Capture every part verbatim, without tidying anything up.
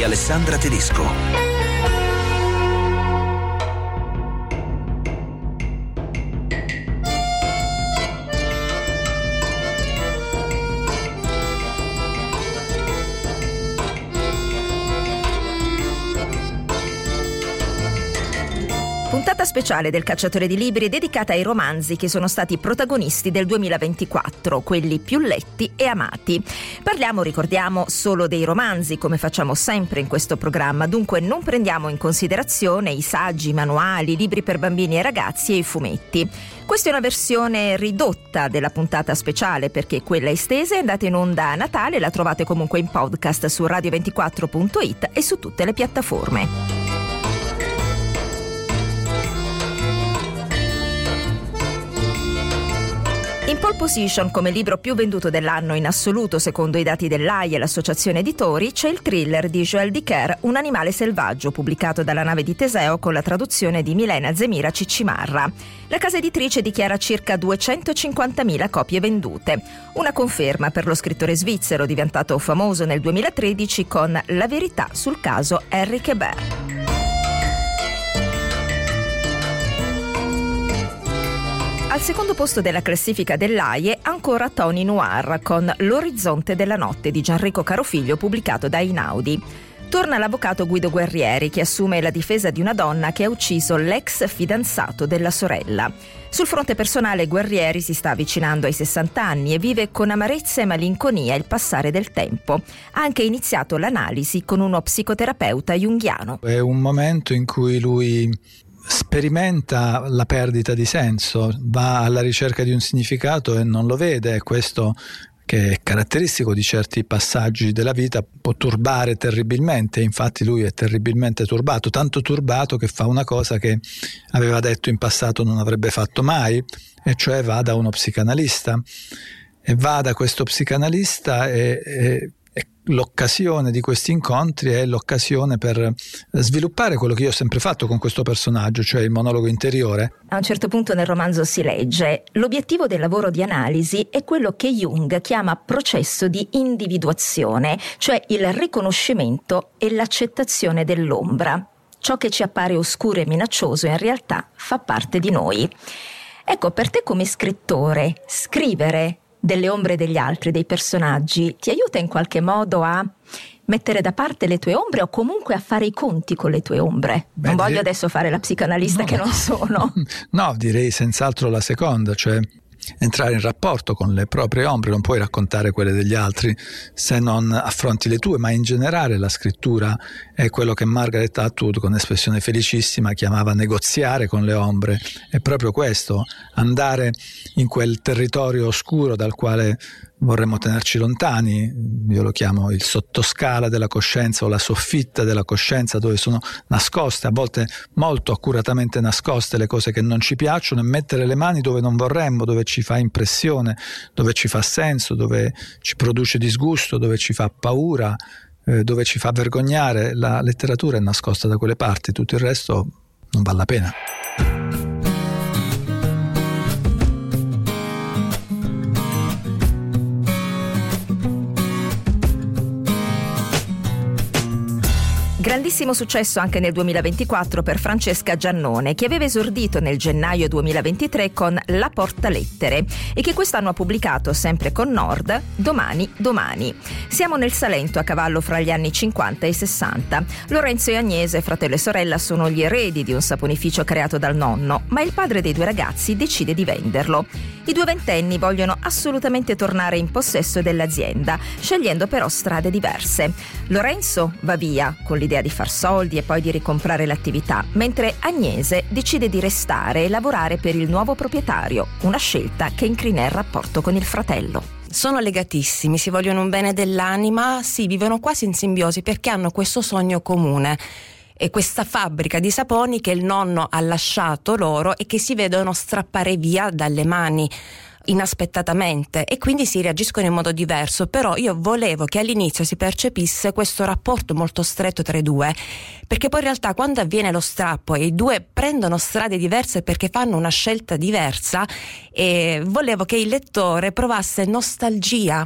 Alessandra Tedesco. Puntata speciale del Cacciatore di Libri dedicata ai romanzi che sono stati protagonisti del duemilaventiquattro, quelli più letti e amati. Parliamo, ricordiamo, solo dei romanzi, come facciamo sempre in questo programma, dunque non prendiamo in considerazione i saggi, i manuali, i libri per bambini e ragazzi e i fumetti. Questa è una versione ridotta della puntata speciale, perché quella estesa è andata in onda a Natale, la trovate comunque in podcast su radio ventiquattro punto it e su tutte le piattaforme. In pole position come libro più venduto dell'anno in assoluto secondo i dati dell'A I e l'Associazione Editori c'è il thriller di Joël Dicker, Un animale selvaggio, pubblicato dalla Nave di Teseo con la traduzione di Milena Zemira Ciccimarra. La casa editrice dichiara circa duecentocinquantamila copie vendute, una conferma per lo scrittore svizzero diventato famoso nel duemilatredici con La verità sul caso Henri Quebert. Al secondo posto della classifica dell'A I E ancora Tony Noir con L'orizzonte della notte di Gianrico Carofiglio, pubblicato da Einaudi. Torna l'avvocato Guido Guerrieri, che assume la difesa di una donna che ha ucciso l'ex fidanzato della sorella. Sul fronte personale Guerrieri si sta avvicinando ai sessanta anni e vive con amarezza e malinconia il passare del tempo. Ha anche iniziato l'analisi con uno psicoterapeuta junghiano. È un momento in cui lui sperimenta la perdita di senso, va alla ricerca di un significato e non lo vede, e questo, che è caratteristico di certi passaggi della vita, può turbare terribilmente. Infatti lui è terribilmente turbato, tanto turbato che fa una cosa che aveva detto in passato non avrebbe fatto mai, e cioè va da uno psicanalista e va da questo psicanalista e, e l'occasione di questi incontri è l'occasione per sviluppare quello che io ho sempre fatto con questo personaggio, cioè il monologo interiore. A un certo punto nel romanzo si legge: l'obiettivo del lavoro di analisi è quello che Jung chiama processo di individuazione, cioè il riconoscimento e l'accettazione dell'ombra. Ciò che ci appare oscuro e minaccioso in realtà fa parte di noi. Ecco, per te come scrittore, scrivere delle ombre degli altri, dei personaggi, ti aiuta in qualche modo a mettere da parte le tue ombre o comunque a fare i conti con le tue ombre? Beh, non voglio direi... adesso fare la psicanalista, no, che non sono. No, direi senz'altro la seconda, cioè entrare in rapporto con le proprie ombre. Non puoi raccontare quelle degli altri se non affronti le tue, ma in generale la scrittura è quello che Margaret Atwood, con espressione felicissima, chiamava negoziare con le ombre. È proprio questo, andare in quel territorio oscuro dal quale vorremmo tenerci lontani. Io lo chiamo il sottoscala della coscienza o la soffitta della coscienza, dove sono nascoste, a volte molto accuratamente nascoste, le cose che non ci piacciono, e mettere le mani dove non vorremmo, dove ci fa impressione, dove ci fa senso, dove ci produce disgusto, dove ci fa paura, eh, dove ci fa vergognare. La letteratura è nascosta da quelle parti, tutto il resto non vale la pena. Grandissimo successo anche nel duemilaventiquattro per Francesca Giannone, che aveva esordito nel gennaio duemilaventitré con La Portalettere e che quest'anno ha pubblicato, sempre con Nord, Domani, Domani. Siamo nel Salento, a cavallo fra gli anni cinquanta e sessanta. Lorenzo e Agnese, fratello e sorella, sono gli eredi di un saponificio creato dal nonno, ma il padre dei due ragazzi decide di venderlo. I due ventenni vogliono assolutamente tornare in possesso dell'azienda, scegliendo però strade diverse. Lorenzo va via con l'idea di far soldi e poi di ricomprare l'attività, mentre Agnese decide di restare e lavorare per il nuovo proprietario, una scelta che incrina il rapporto con il fratello. Sono legatissimi, si vogliono un bene dell'anima, si vivono quasi in simbiosi perché hanno questo sogno comune. E questa fabbrica di saponi che il nonno ha lasciato loro e che si vedono strappare via dalle mani inaspettatamente, e quindi si reagiscono in modo diverso. Però io volevo che all'inizio si percepisse questo rapporto molto stretto tra i due, perché poi in realtà quando avviene lo strappo e i due prendono strade diverse perché fanno una scelta diversa, e volevo che il lettore provasse nostalgia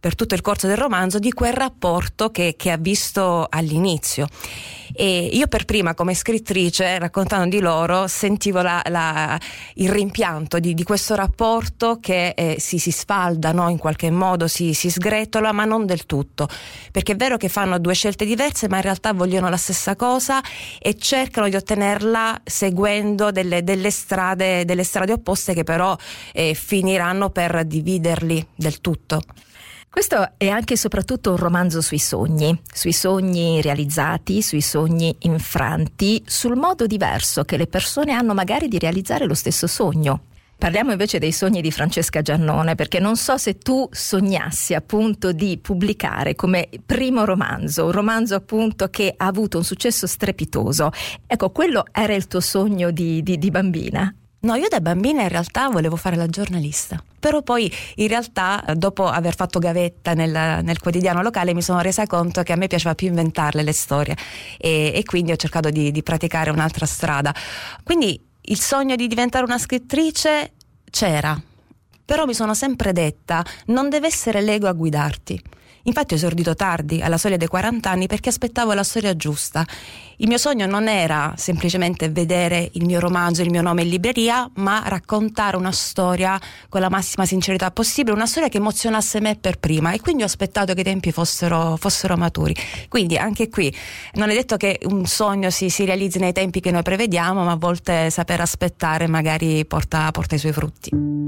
per tutto il corso del romanzo di quel rapporto che, che ha visto all'inizio. E io per prima, come scrittrice, raccontando di loro, sentivo la, la, il rimpianto di, di questo rapporto che eh, si, si sfalda, no? In qualche modo si, si sgretola, ma non del tutto, perché è vero che fanno due scelte diverse, ma in realtà vogliono la stessa cosa e cercano di ottenerla seguendo delle, delle strade delle strade opposte che però eh, finiranno per dividerli del tutto. Questo è anche e soprattutto un romanzo sui sogni, sui sogni realizzati, sui sogni infranti, sul modo diverso che le persone hanno magari di realizzare lo stesso sogno. Parliamo invece dei sogni di Francesca Giannone, perché non so se tu sognassi appunto di pubblicare come primo romanzo, un romanzo appunto che ha avuto un successo strepitoso. Ecco, quello era il tuo sogno di, di, di bambina? No, io da bambina in realtà volevo fare la giornalista, però poi in realtà dopo aver fatto gavetta nel, nel quotidiano locale mi sono resa conto che a me piaceva più inventarle le storie e, e quindi ho cercato di, di praticare un'altra strada. Quindi il sogno di diventare una scrittrice c'era, però mi sono sempre detta non deve essere l'ego a guidarti. Infatti ho esordito tardi, alla soglia dei quaranta anni, perché aspettavo la storia giusta. Il mio sogno non era semplicemente vedere il mio romanzo, il mio nome in libreria, ma raccontare una storia con la massima sincerità possibile, una storia che emozionasse me per prima, e quindi ho aspettato che i tempi fossero, fossero maturi. Quindi anche qui non è detto che un sogno si, si realizzi nei tempi che noi prevediamo, ma a volte saper aspettare magari porta, porta i suoi frutti.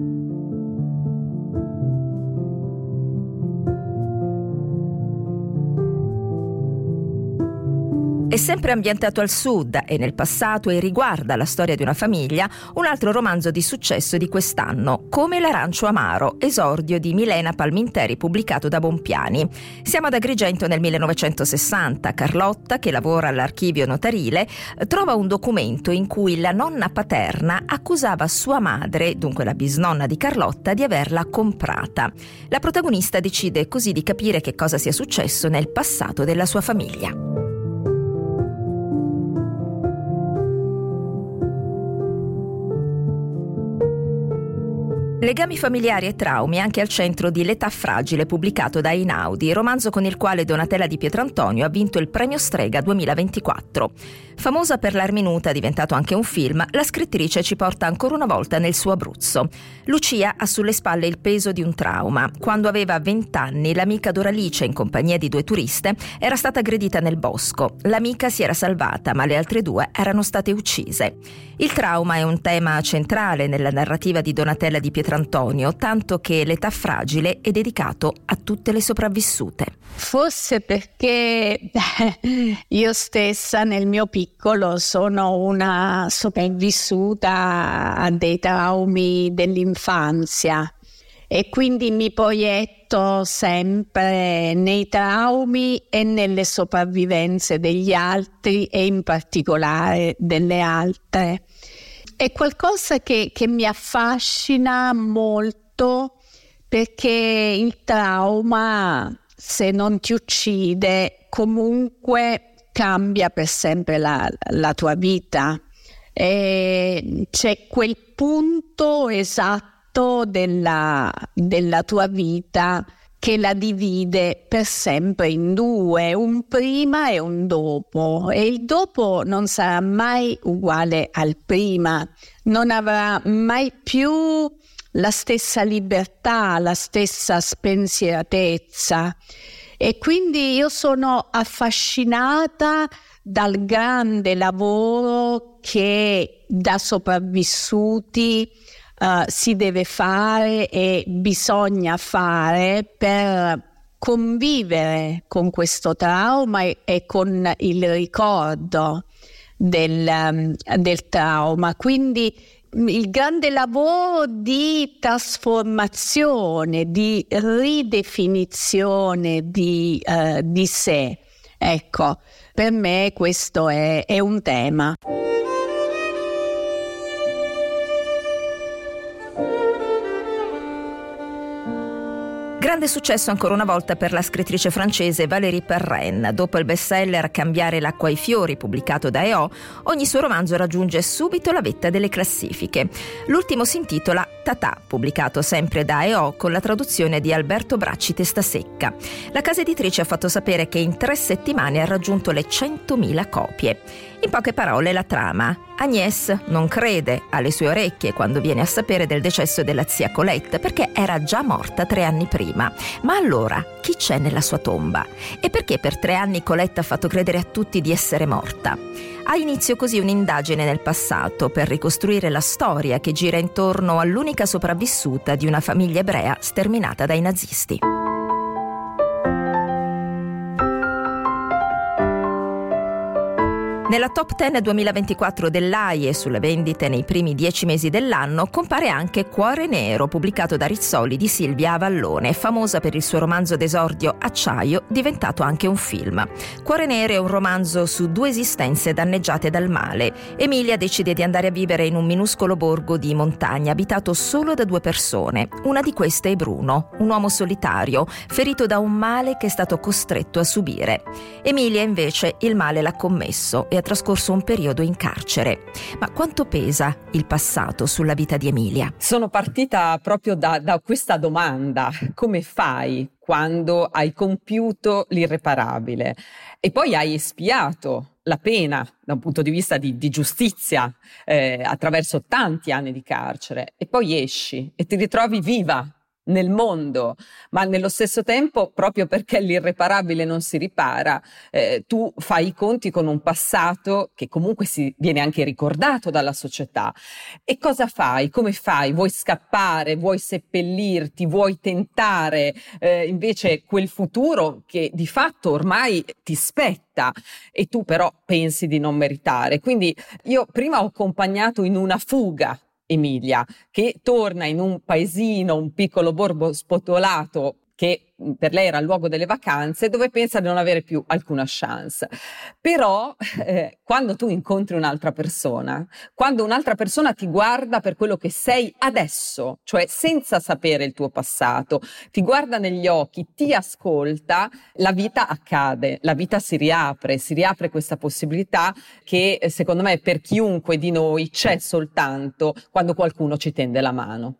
È sempre ambientato al sud e nel passato e riguarda la storia di una famiglia, un altro romanzo di successo di quest'anno, Come l'arancio amaro, esordio di Milena Palminteri, pubblicato da Bompiani. Siamo ad Agrigento nel millenovecentosessanta. Carlotta, che lavora all'archivio notarile, trova un documento in cui la nonna paterna accusava sua madre, dunque la bisnonna di Carlotta, di averla comprata. La protagonista decide così di capire che cosa sia successo nel passato della sua famiglia. Legami familiari e traumi anche al centro di L'età fragile, pubblicato da Einaudi, romanzo con il quale Donatella Di Pietrantonio ha vinto il premio Strega duemilaventiquattro. Famosa per L'Arminuta, diventato anche un film, la scrittrice ci porta ancora una volta nel suo Abruzzo. Lucia ha sulle spalle il peso di un trauma. Quando aveva vent'anni, l'amica Doralice, in compagnia di due turiste, era stata aggredita nel bosco. L'amica si era salvata, ma le altre due erano state uccise. Il trauma è un tema centrale nella narrativa di Donatella Di Pietrantonio, tanto che L'età fragile è dedicato a tutte le sopravvissute. Forse perché io stessa nel mio piccolo sono una sopravvissuta a dei traumi dell'infanzia e quindi mi proietto sempre nei traumi e nelle sopravvivenze degli altri e in particolare delle altre. È qualcosa che, che mi affascina molto, perché il trauma, se non ti uccide, comunque cambia per sempre la, la tua vita. E c'è quel punto esatto della, della tua vita che la divide per sempre in due, un prima e un dopo, e il dopo non sarà mai uguale al prima, non avrà mai più la stessa libertà, la stessa spensieratezza. E quindi io sono affascinata dal grande lavoro che da sopravvissuti uh, si deve fare e bisogna fare per convivere con questo trauma e, e con il ricordo del, um, del trauma. Quindi il grande lavoro di trasformazione, di ridefinizione di, uh, di sé. Ecco, per me questo è, è un tema. Grande successo ancora una volta per la scrittrice francese Valérie Perrin. Dopo il bestseller Cambiare l'acqua ai fiori, pubblicato da E O, ogni suo romanzo raggiunge subito la vetta delle classifiche. L'ultimo si intitola Tata, pubblicato sempre da E O con la traduzione di Alberto Bracci Testasecca. La casa editrice ha fatto sapere che in tre settimane ha raggiunto le centomila copie. In poche parole la trama. Agnès non crede alle sue orecchie quando viene a sapere del decesso della zia Colette, perché era già morta tre anni prima. Ma allora, chi c'è nella sua tomba? E perché per tre anni Colette ha fatto credere a tutti di essere morta? Ha inizio così un'indagine nel passato per ricostruire la storia che gira intorno all'unica sopravvissuta di una famiglia ebrea sterminata dai nazisti. Nella top dieci duemilaventiquattro dell'A I E sulle vendite nei primi dieci mesi dell'anno compare anche Cuore Nero, pubblicato da Rizzoli di Silvia Avallone, famosa per il suo romanzo d'esordio Acciaio, diventato anche un film. Cuore Nero è un romanzo su due esistenze danneggiate dal male. Emilia decide di andare a vivere in un minuscolo borgo di montagna abitato solo da due persone. Una di queste è Bruno, un uomo solitario, ferito da un male che è stato costretto a subire. Emilia invece il male l'ha commesso e ha trascorso un periodo in carcere. Ma quanto pesa il passato sulla vita di Emilia? Sono partita proprio da, da questa domanda: come fai quando hai compiuto l'irreparabile e poi hai espiato la pena da un punto di vista di, di giustizia eh, attraverso tanti anni di carcere, e poi esci e ti ritrovi viva nel mondo, ma nello stesso tempo, proprio perché l'irreparabile non si ripara, eh, tu fai i conti con un passato che comunque si viene anche ricordato dalla società. E cosa fai? Come fai? Vuoi scappare? Vuoi seppellirti? Vuoi tentare eh, invece quel futuro che di fatto ormai ti spetta e tu però pensi di non meritare? Quindi io prima ho accompagnato in una fuga Emilia, che torna in un paesino, un piccolo borgo spotolato che per lei era il luogo delle vacanze, dove pensa di non avere più alcuna chance. Però eh, quando tu incontri un'altra persona, quando un'altra persona ti guarda per quello che sei adesso, cioè senza sapere il tuo passato, ti guarda negli occhi, ti ascolta, la vita accade, la vita si riapre, si riapre questa possibilità che secondo me per chiunque di noi c'è soltanto quando qualcuno ci tende la mano.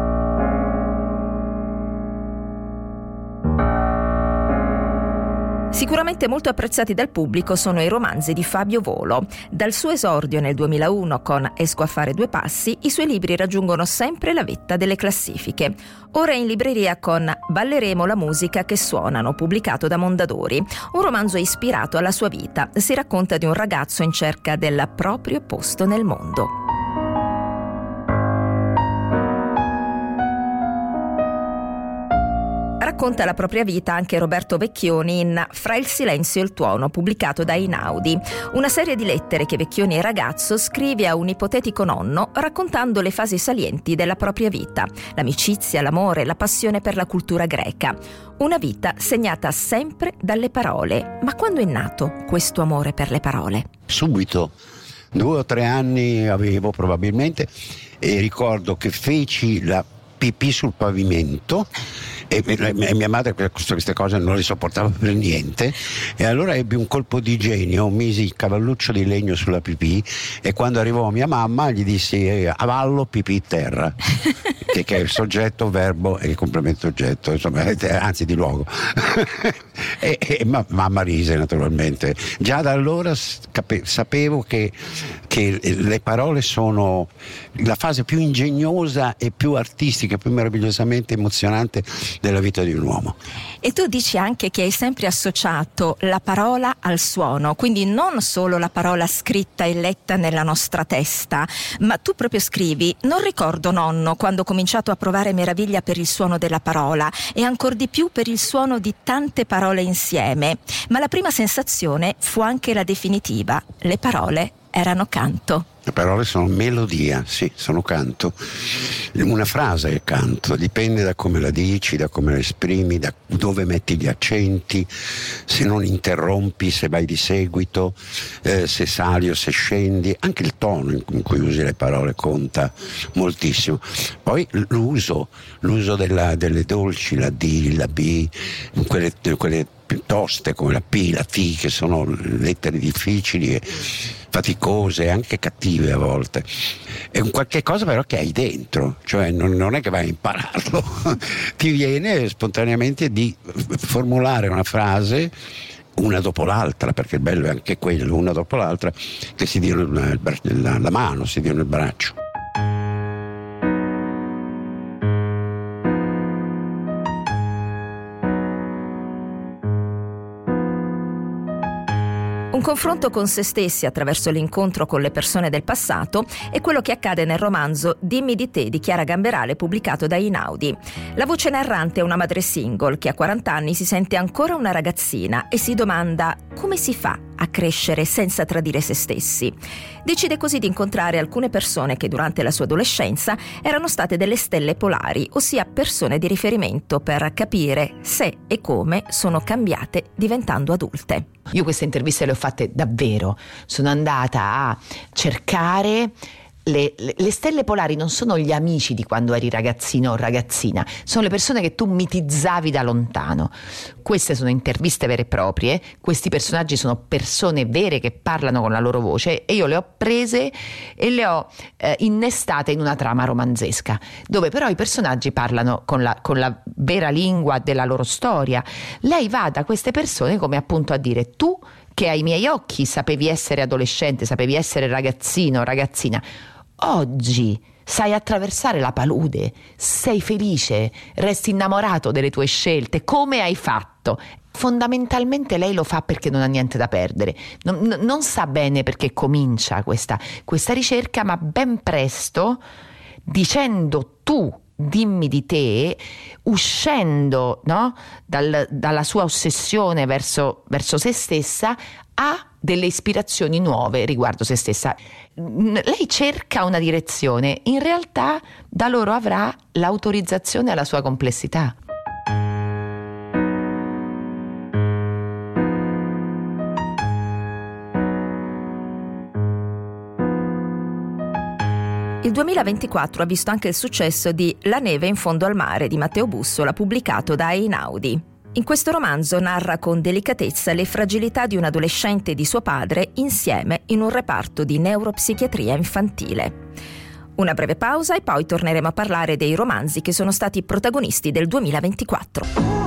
Sicuramente molto apprezzati dal pubblico sono i romanzi di Fabio Volo. Dal suo esordio nel duemilauno con Esco a fare due passi, i suoi libri raggiungono sempre la vetta delle classifiche. Ora è in libreria con Balleremo la musica che suonano, pubblicato da Mondadori. Un romanzo ispirato alla sua vita. Si racconta di un ragazzo in cerca del proprio posto nel mondo. Racconta la propria vita anche Roberto Vecchioni in Fra il silenzio e il tuono, pubblicato da Einaudi, una serie di lettere che Vecchioni ragazzo scrive a un ipotetico nonno raccontando le fasi salienti della propria vita, l'amicizia, l'amore, la passione per la cultura greca. Una vita segnata sempre dalle parole. Ma quando è nato questo amore per le parole? Subito, due o tre anni avevo probabilmente, e ricordo che feci la pipì sul pavimento e mia madre queste cose non le sopportava per niente, e allora ebbi un colpo di genio, misi il cavalluccio di legno sulla pipì e quando arrivò mia mamma gli dissi eh, avallo pipì terra che, che è il soggetto, verbo e il complemento oggetto, insomma, anzi di luogo. e, e ma, mamma rise naturalmente. Già da allora cape, sapevo che, che le parole sono la fase più ingegnosa e più artistica, più meravigliosamente emozionante della vita di un uomo. E tu dici anche che hai sempre associato la parola al suono, quindi non solo la parola scritta e letta nella nostra testa, ma tu proprio scrivi: non ricordo nonno quando ho cominciato a provare meraviglia per il suono della parola e ancor di più per il suono di tante parole insieme, ma la prima sensazione fu anche la definitiva: le parole erano canto. Le parole sono melodia, sì, sono canto. Una frase è canto, dipende da come la dici, da come la esprimi, da dove metti gli accenti, se non interrompi, se vai di seguito, eh, se sali o se scendi. Anche il tono in cui usi le parole conta moltissimo. Poi l'uso, l'uso della, delle dolci, la D, la B, quelle, quelle toste come la P, la T, che sono lettere difficili e faticose, anche cattive a volte. È un qualche cosa però che hai dentro, cioè non, non è che vai a impararlo, ti viene spontaneamente di formulare una frase una dopo l'altra, perché il bello è anche quello, una dopo l'altra, che si diano la, la, la mano, si diano il braccio. Un confronto con se stessi attraverso l'incontro con le persone del passato è quello che accade nel romanzo Dimmi di te di Chiara Gamberale, pubblicato da Einaudi. La voce narrante è una madre single che a quaranta anni si sente ancora una ragazzina e si domanda come si fa a crescere senza tradire se stessi. Decide così di incontrare alcune persone che durante la sua adolescenza erano state delle stelle polari, ossia persone di riferimento per capire se e come sono cambiate diventando adulte. Io queste interviste le ho fatte davvero, sono andata a cercare. Le, le, le stelle polari non sono gli amici di quando eri ragazzino o ragazzina, sono le persone che tu mitizzavi da lontano. Queste sono interviste vere e proprie, questi personaggi sono persone vere che parlano con la loro voce e io le ho prese e le ho eh, innestate in una trama romanzesca, dove però i personaggi parlano con la, con la vera lingua della loro storia. Lei va da queste persone come appunto a dire: tu che ai miei occhi sapevi essere adolescente, sapevi essere ragazzino, ragazzina, oggi sai attraversare la palude, sei felice, resti innamorato delle tue scelte, come hai fatto? Fondamentalmente lei lo fa perché non ha niente da perdere, non, non sa bene perché comincia questa, questa ricerca, ma ben presto, dicendo tu dimmi di te, uscendo, no, dal, dalla sua ossessione verso, verso se stessa, ha delle ispirazioni nuove riguardo se stessa. Lei cerca una direzione, in realtà da loro avrà l'autorizzazione alla sua complessità. Il duemilaventiquattro ha visto anche il successo di La neve in fondo al mare di Matteo Bussola, pubblicato da Einaudi. In questo romanzo narra con delicatezza le fragilità di un adolescente e di suo padre insieme in un reparto di neuropsichiatria infantile. Una breve pausa e poi torneremo a parlare dei romanzi che sono stati protagonisti del duemilaventiquattro.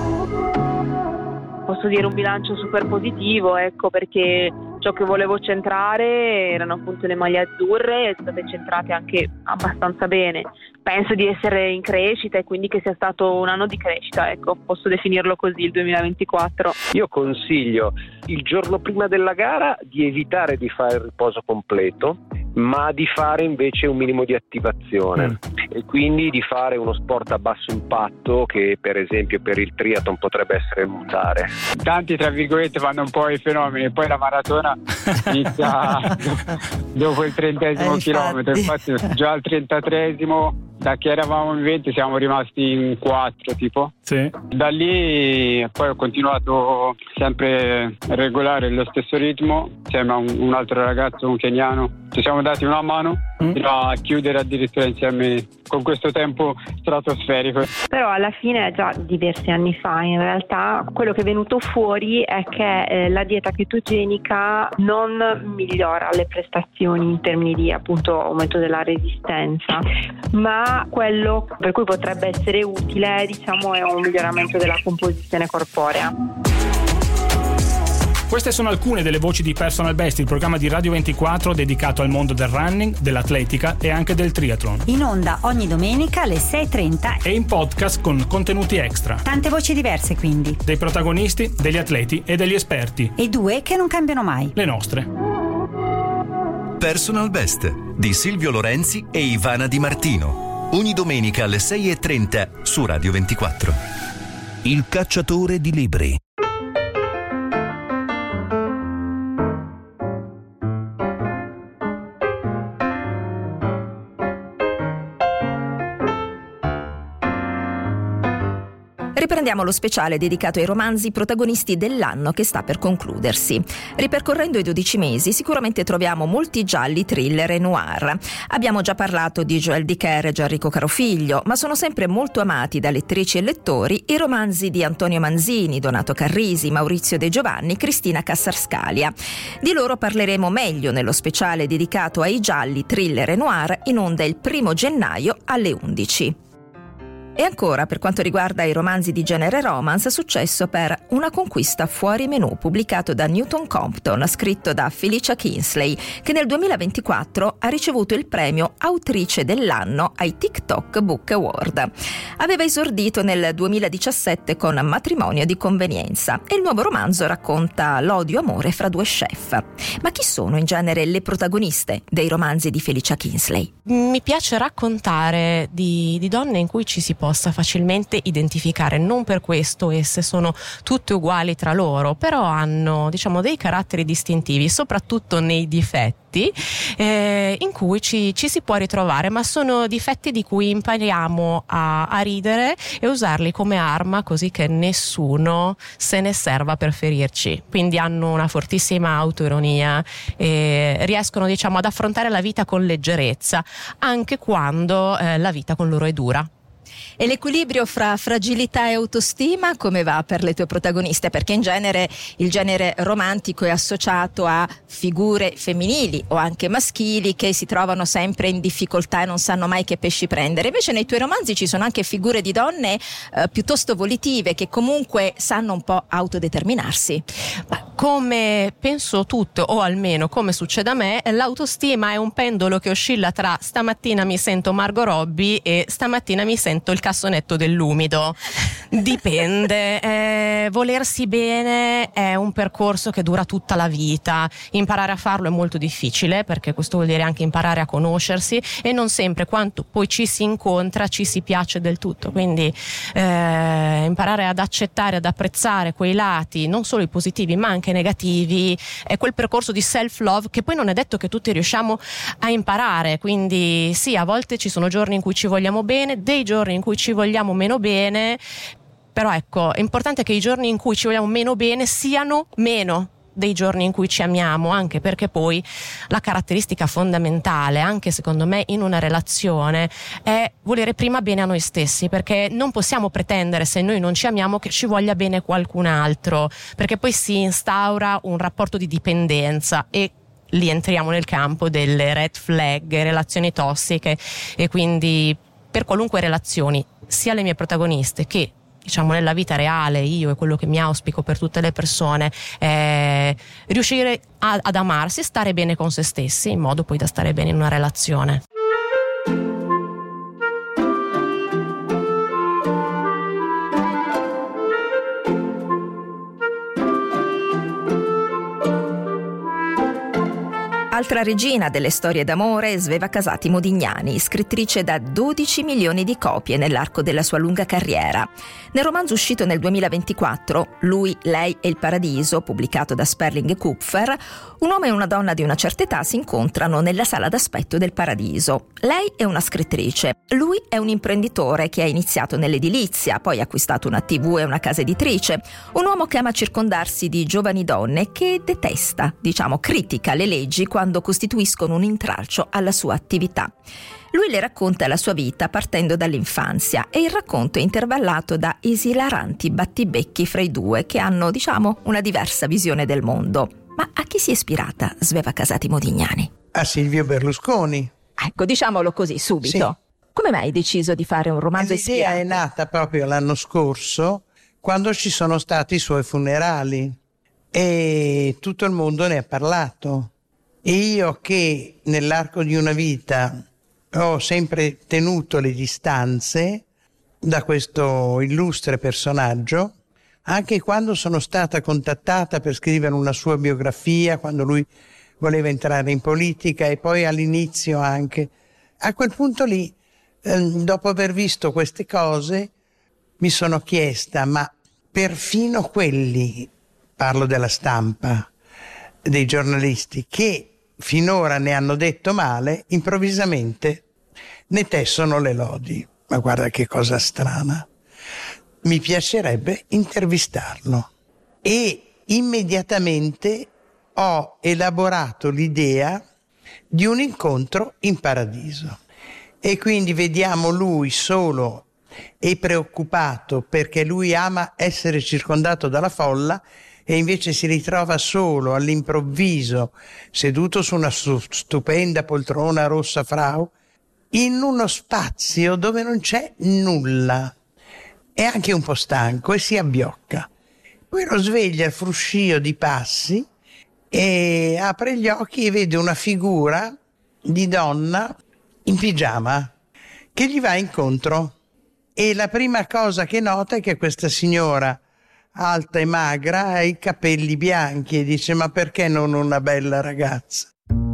Posso dire un bilancio super positivo, ecco, perché ciò che volevo centrare erano appunto le maglie azzurre e state centrate anche abbastanza bene. Penso di essere in crescita e quindi che sia stato un anno di crescita, ecco, posso definirlo così il duemilaventiquattro. Io consiglio il giorno prima della gara di evitare di fare il riposo completo, ma di fare invece un minimo di attivazione mm. e quindi di fare uno sport a basso impatto che per esempio per il triathlon potrebbe essere nuotare. Tanti tra virgolette fanno un po' i fenomeni, poi la maratona inizia dopo il trentesimo eh, chilometro, infatti già al trentatreesimo da che eravamo in venti siamo rimasti in quattro tipo. Sì. Da lì poi ho continuato sempre regolare lo stesso ritmo insieme a un, un altro ragazzo, un keniano. Ci siamo dati una mano mm. a chiudere addirittura insieme con questo tempo stratosferico. Però alla fine, già diversi anni fa, in realtà quello che è venuto fuori è che eh, la dieta chetogenica non migliora le prestazioni in termini di appunto aumento della resistenza, ma quello per cui potrebbe essere utile, diciamo, è un miglioramento della composizione corporea. Queste sono alcune delle voci di Personal Best, il programma di Radio ventiquattro dedicato al mondo del running, dell'atletica e anche del triathlon. In onda ogni domenica alle sei e trenta e in podcast con contenuti extra. Tante voci diverse quindi. Dei protagonisti, degli atleti e degli esperti. E due che non cambiano mai. Le nostre. Personal Best di Silvio Lorenzi e Ivana Di Martino. Ogni domenica alle sei e trenta su Radio ventiquattro. Il cacciatore di libri. Riprendiamo lo speciale dedicato ai romanzi protagonisti dell'anno che sta per concludersi. Ripercorrendo i dodici mesi sicuramente troviamo molti gialli, thriller e noir. Abbiamo già parlato di Joël Dicker e Gianrico Carofiglio, ma sono sempre molto amati da lettrici e lettori i romanzi di Antonio Manzini, Donato Carrisi, Maurizio De Giovanni, Cristina Cassarscalia. Di loro parleremo meglio nello speciale dedicato ai gialli, thriller e noir, in onda il primo gennaio alle undici. E ancora, per quanto riguarda i romanzi di genere romance, successo per Una conquista fuori menù, pubblicato da Newton Compton, scritto da Felicia Kinsley, che nel duemilaventiquattro ha ricevuto il premio Autrice dell'anno ai TikTok Book Award. Aveva esordito nel duemiladiciassette con Matrimonio di convenienza e il nuovo romanzo racconta l'odio-amore fra due chef. Ma chi sono in genere le protagoniste dei romanzi di Felicia Kinsley? Mi piace raccontare di, di donne in cui ci si possa facilmente identificare. Non per questo esse sono tutte uguali tra loro, però hanno, diciamo, dei caratteri distintivi, soprattutto nei difetti, eh, in cui ci, ci si può ritrovare, ma sono difetti di cui impariamo a, a ridere e usarli come arma, così che nessuno se ne serva per ferirci. Quindi hanno una fortissima autoironia e riescono, diciamo, ad affrontare la vita con leggerezza, anche quando eh, la vita con loro è dura. E l'equilibrio fra fragilità e autostima come va per le tue protagoniste? Perché in genere il genere romantico è associato a figure femminili o anche maschili che si trovano sempre in difficoltà e non sanno mai che pesci prendere. Invece nei tuoi romanzi ci sono anche figure di donne eh, piuttosto volitive, che comunque sanno un po' autodeterminarsi. Ma come penso tutto, o almeno come succede a me, l'autostima è un pendolo che oscilla tra stamattina mi sento Margot Robbie e stamattina mi sento il cassonetto dell'umido. Dipende. Eh, volersi bene è un percorso che dura tutta la vita. Imparare a farlo è molto difficile, perché questo vuol dire anche imparare a conoscersi, e non sempre quando poi ci si incontra ci si piace del tutto. Quindi eh, imparare ad accettare, ad apprezzare quei lati, non solo i positivi ma anche negativi, è quel percorso di self-love che poi non è detto che tutti riusciamo a imparare. Quindi sì, a volte ci sono giorni in cui ci vogliamo bene, dei giorni in cui ci vogliamo meno bene, però ecco, è importante che i giorni in cui ci vogliamo meno bene siano meno dei giorni in cui ci amiamo, anche perché poi la caratteristica fondamentale, anche secondo me in una relazione, è volere prima bene a noi stessi, perché non possiamo pretendere, se noi non ci amiamo, che ci voglia bene qualcun altro, perché poi si instaura un rapporto di dipendenza e lì entriamo nel campo delle red flag, relazioni tossiche. E quindi per qualunque relazioni, sia le mie protagoniste che, diciamo, nella vita reale, io e quello che mi auspico per tutte le persone, è riuscire a, ad amarsi e stare bene con se stessi, in modo poi da stare bene in una relazione. Altra regina delle storie d'amore è Sveva Casati Modignani, scrittrice da dodici milioni di copie nell'arco della sua lunga carriera. Nel romanzo uscito nel duemilaventiquattro, Lui, lei e il paradiso, pubblicato da Sperling e Kupfer, un uomo e una donna di una certa età si incontrano nella sala d'aspetto del paradiso. Lei è una scrittrice, lui è un imprenditore che ha iniziato nell'edilizia, poi ha acquistato una tivù e una casa editrice, un uomo che ama circondarsi di giovani donne, che detesta, diciamo, critica le leggi quando costituiscono un intralcio alla sua attività. Lui le racconta la sua vita partendo dall'infanzia e il racconto è intervallato da esilaranti battibecchi fra i due che hanno, diciamo, una diversa visione del mondo. Ma a chi si è ispirata Sveva Casati Modignani? A Silvio Berlusconi. Ecco, diciamolo così subito. Sì. Come mai hai deciso di fare un romanzo ispirato? L'idea è nata proprio l'anno scorso, quando ci sono stati i suoi funerali e tutto il mondo ne ha parlato. E io, che nell'arco di una vita ho sempre tenuto le distanze da questo illustre personaggio, anche quando sono stata contattata per scrivere una sua biografia, quando lui voleva entrare in politica e poi all'inizio anche. A quel punto lì, eh, dopo aver visto queste cose, mi sono chiesta, ma perfino quelli, parlo della stampa, dei giornalisti, che finora ne hanno detto male, improvvisamente ne tessono le lodi. Ma guarda che cosa strana. mi piacerebbe intervistarlo. E immediatamente ho elaborato l'idea di un incontro in paradiso. E quindi vediamo lui solo e preoccupato perché lui ama essere circondato dalla folla e invece si ritrova solo all'improvviso, seduto su una stupenda poltrona rossa frau, in uno spazio dove non c'è nulla. È anche un po' stanco e si abbiocca. Poi lo sveglia il fruscio di passi e apre gli occhi e vede una figura di donna in pigiama che gli va incontro. E la prima cosa che nota è che questa signora alta e magra ha i capelli bianchi e dice: ma perché non una bella ragazza?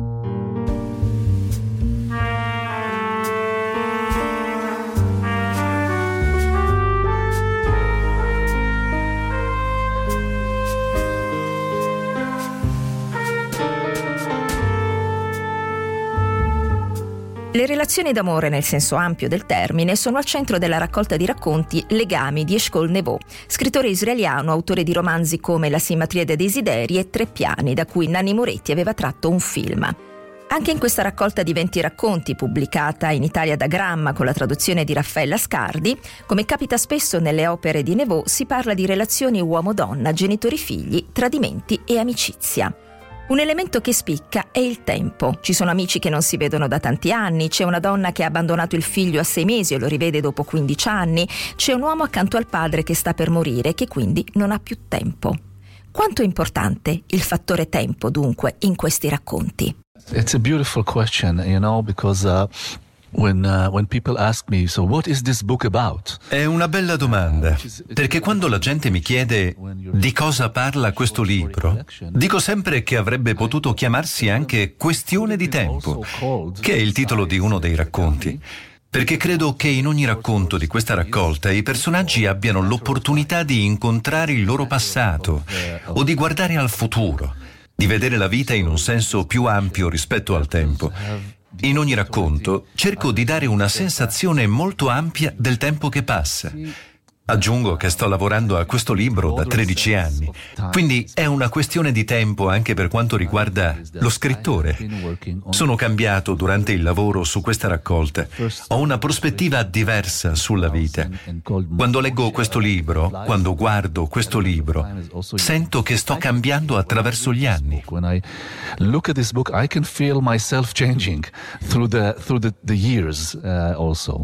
Le relazioni d'amore nel senso ampio del termine sono al centro della raccolta di racconti Legami di Eshkol Nevo, scrittore israeliano, autore di romanzi come La simmetria dei desideri e Tre piani, da cui Nanni Moretti aveva tratto un film. Anche in questa raccolta di venti racconti, pubblicata in Italia da Gramma con la traduzione di Raffaella Scardi, come capita spesso nelle opere di Nevo, si parla di relazioni uomo-donna, genitori-figli, tradimenti e amicizia. Un elemento che spicca è il tempo. Ci sono amici che non si vedono da tanti anni, c'è una donna che ha abbandonato il figlio a sei mesi e lo rivede dopo quindici anni, c'è un uomo accanto al padre che sta per morire e che quindi non ha più tempo. Quanto è importante il fattore tempo, dunque, in questi racconti? It's a beautiful question, you know, because uh... When, uh, when people ask me, so what is this book about? È una bella domanda, perché quando la gente mi chiede di cosa parla questo libro, dico sempre che avrebbe potuto chiamarsi anche Questione di tempo, che è il titolo di uno dei racconti, perché credo che in ogni racconto di questa raccolta i personaggi abbiano l'opportunità di incontrare il loro passato o di guardare al futuro, di vedere la vita in un senso più ampio rispetto al tempo. In ogni racconto cerco di dare una sensazione molto ampia del tempo che passa. Aggiungo che sto lavorando a questo libro da tredici anni, quindi è una questione di tempo anche per quanto riguarda lo scrittore. Sono cambiato durante il lavoro su questa raccolta. Ho una prospettiva diversa sulla vita. Quando leggo questo libro, quando guardo questo libro, sento che sto cambiando attraverso gli anni. When I look at this book, I can feel myself changing through the through the, the years uh, also.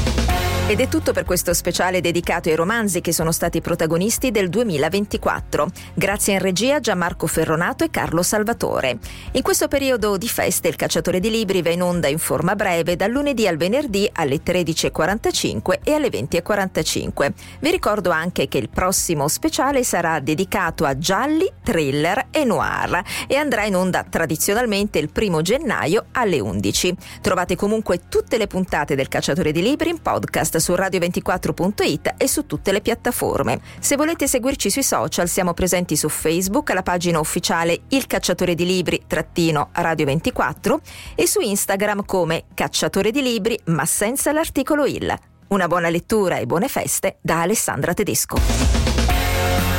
Ed è tutto per questo speciale dedicato ai romanzi che sono stati protagonisti del duemilaventiquattro. Grazie in regia Gianmarco Ferronato e Carlo Salvatore. In questo periodo di feste il Cacciatore di Libri va in onda in forma breve dal lunedì al venerdì alle tredici e quarantacinque e alle venti e quarantacinque. Vi ricordo anche che il prossimo speciale sarà dedicato a gialli, thriller e noir e andrà in onda tradizionalmente il primo gennaio alle undici. Trovate comunque tutte le puntate del Cacciatore di Libri in podcast su radio ventiquattro punto it e su tutte le piattaforme. Se volete seguirci sui social, siamo presenti su Facebook, alla pagina ufficiale Il Cacciatore di Libri trattino Radio ventiquattro e su Instagram come Cacciatore di Libri ma senza l'articolo il. Una buona lettura e buone feste da Alessandra Tedesco.